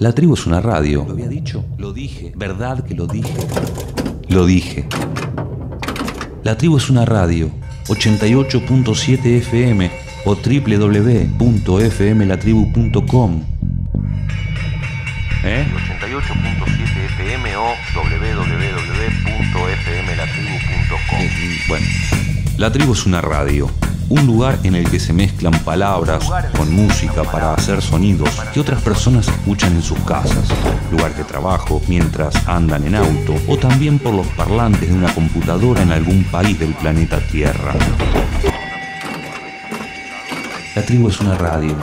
La tribu es una radio. ¿Lo había dicho? Lo dije. ¿Verdad que lo dije? Lo dije. La tribu es una radio. 88.7 FM o www.fmlatribu.com. 88.7 FM o www.fmlatribu.com. Bueno, la tribu es una radio. Un lugar en el que se mezclan palabras con música para hacer sonidos que otras personas escuchan en sus casas, lugar de trabajo, mientras andan en auto o también por los parlantes de una computadora en algún país del planeta Tierra. La tribu es una radio.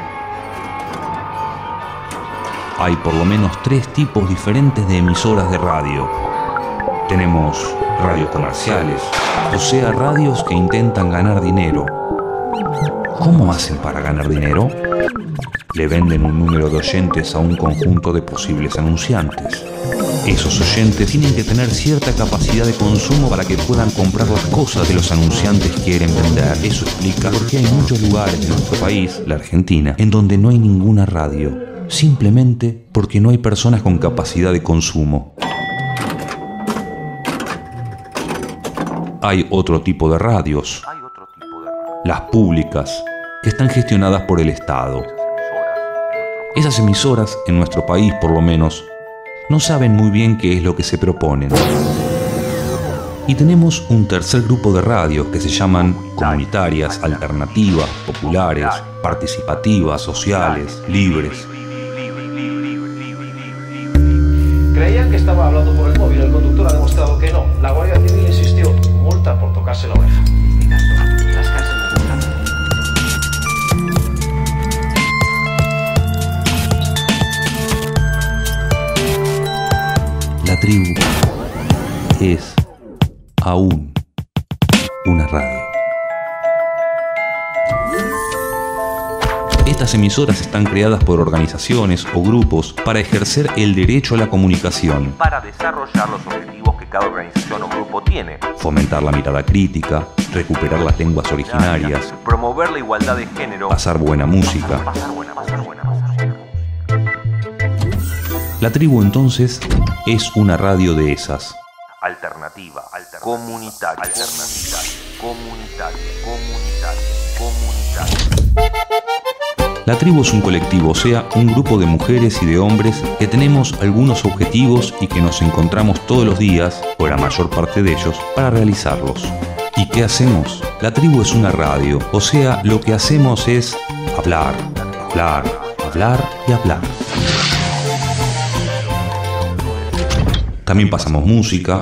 Hay por lo menos 3 tipos diferentes de emisoras de radio. Tenemos radios comerciales, o sea, radios que intentan ganar dinero. ¿Cómo hacen para ganar dinero? Le venden un número de oyentes a un conjunto de posibles anunciantes. Esos oyentes tienen que tener cierta capacidad de consumo para que puedan comprar las cosas que los anunciantes quieren vender. Eso explica por qué hay muchos lugares en nuestro país, la Argentina, en donde no hay ninguna radio, simplemente porque no hay personas con capacidad de consumo. Hay otro tipo de radios, las públicas, que están gestionadas por el Estado. Esas emisoras, en nuestro país por lo menos, no saben muy bien qué es lo que se proponen. Y tenemos un tercer grupo de radios que se llaman comunitarias, alternativas, populares, participativas, sociales, libres. Creían que estaba hablando por el móvil, el conductor ha demostrado que no. La Guardia Civil insistió, multa por tocarse la oreja. Las casas de La tribu es aún una radio. Estas emisoras están creadas por organizaciones o grupos para ejercer el derecho a la comunicación, para desarrollar los objetivos que cada organización o grupo tiene. fomentar la mirada crítica, recuperar las lenguas originarias, Promover la igualdad de género. pasar buena música. Pasar buena música. La tribu entonces es una radio de esas. Alternativa. Comunitaria. Comunitaria. La tribu es un colectivo, o sea, un grupo de mujeres y de hombres que tenemos algunos objetivos y que nos encontramos todos los días, o la mayor parte de ellos, para realizarlos. ¿Y qué hacemos? La tribu es una radio, o sea, lo que hacemos es hablar, hablar, hablar y hablar. También pasamos música.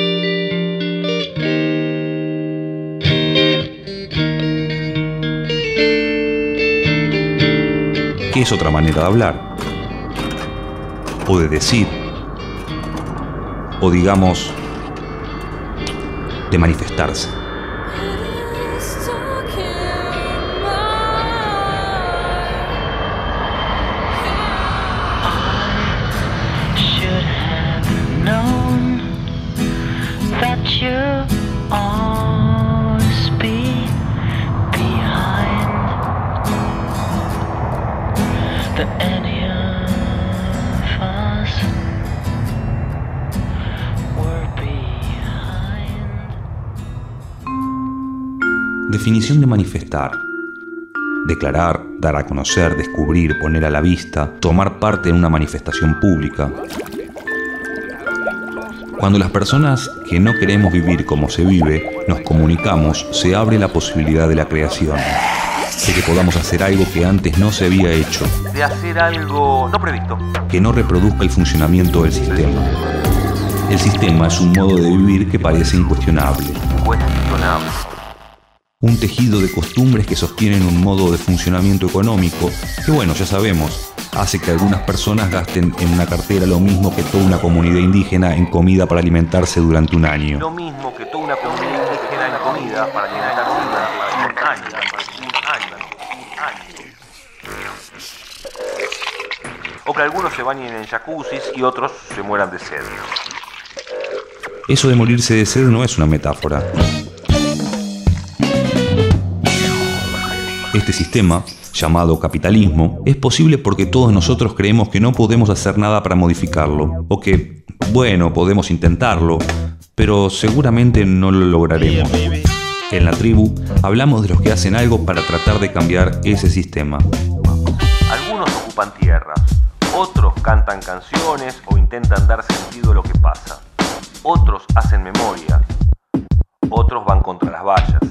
Que es otra manera de hablar, o de decir, o digamos, de manifestarse. Definición de manifestar: declarar, dar a conocer, descubrir, poner a la vista, tomar parte en una manifestación pública. Cuando las personas que no queremos vivir como se vive, nos comunicamos, se abre la posibilidad de la creación, de que podamos hacer algo que antes no se había hecho, De hacer algo no previsto. que no reproduzca el funcionamiento del sistema. El sistema es un modo de vivir que parece incuestionable. Cuestionable. Un tejido de costumbres que sostienen un modo de funcionamiento económico que, bueno, ya sabemos, hace que algunas personas gasten en una cartera lo mismo que toda una comunidad indígena en comida para alimentarse durante un año. Lo mismo que toda una comunidad indígena en comida para llenar la comida durante años. O que algunos se bañen en jacuzzis y otros se mueran de sed. Eso de morirse de sed no es una metáfora. Este sistema llamado capitalismo, es posible porque todos nosotros creemos que no podemos hacer nada para modificarlo, o que, bueno, podemos intentarlo, pero seguramente no lo lograremos. En La Tribu hablamos de los que hacen algo para tratar de cambiar ese sistema. Algunos ocupan tierras, otros cantan canciones o intentan dar sentido a lo que pasa. Otros hacen memoria, otros van contra las vallas.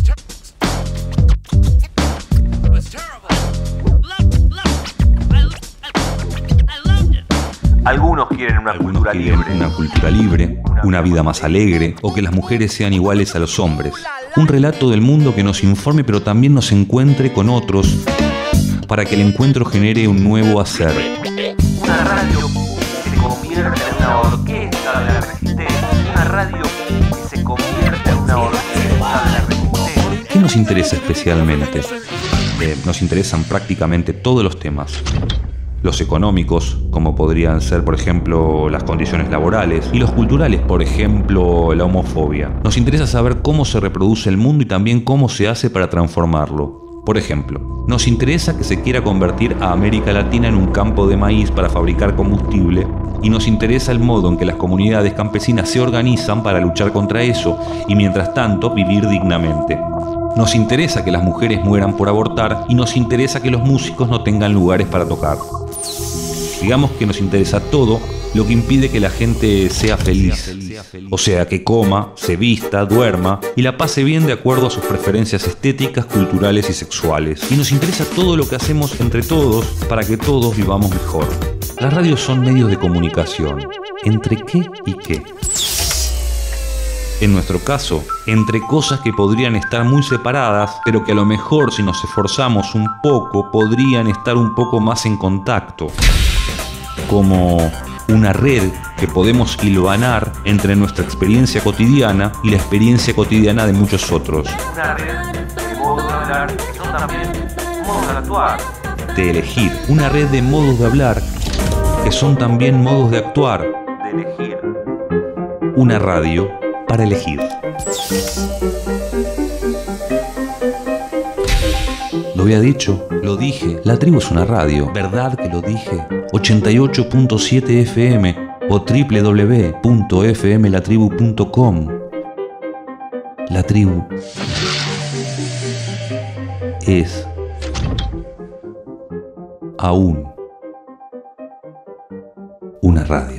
Algunos quieren una cultura libre, una vida más alegre, o que las mujeres sean iguales a los hombres. Un relato del mundo que nos informe pero también nos encuentre con otros para que el encuentro genere un nuevo hacer. Una radio que se convierta en una orquesta de la resistencia. Una radio que se convierta en una orquesta de la resistencia. ¿Qué nos interesa especialmente? Nos interesan prácticamente todos los temas. Los económicos, como podrían ser, por ejemplo, las condiciones laborales, y los culturales, por ejemplo, la homofobia. Nos interesa saber cómo se reproduce el mundo y también cómo se hace para transformarlo. Por ejemplo, nos interesa que se quiera convertir a América Latina en un campo de maíz para fabricar combustible, y nos interesa el modo en que las comunidades campesinas se organizan para luchar contra eso y, mientras tanto, vivir dignamente. Nos interesa que las mujeres mueran por abortar y nos interesa que los músicos no tengan lugares para tocar. Digamos que nos interesa todo lo que impide que la gente sea feliz. O sea, que coma, se vista, duerma y la pase bien de acuerdo a sus preferencias estéticas, culturales y sexuales. Y nos interesa todo lo que hacemos entre todos para que todos vivamos mejor. Las radios son medios de comunicación. ¿Entre qué y qué? En nuestro caso, entre cosas que podrían estar muy separadas, pero que a lo mejor si nos esforzamos un poco podrían estar un poco más en contacto. Como una red que podemos hilvanar entre nuestra experiencia cotidiana y la experiencia cotidiana de muchos otros. Una red de modos de hablar que son también modos de actuar. De elegir. Una red de modos de hablar que son también modos de actuar. De elegir. Una radio para elegir. Lo había dicho, lo dije. La Tribu es una radio. ¿Verdad que lo dije? 88.7 FM o www.fmlatribu.com. La Tribu es aún una radio.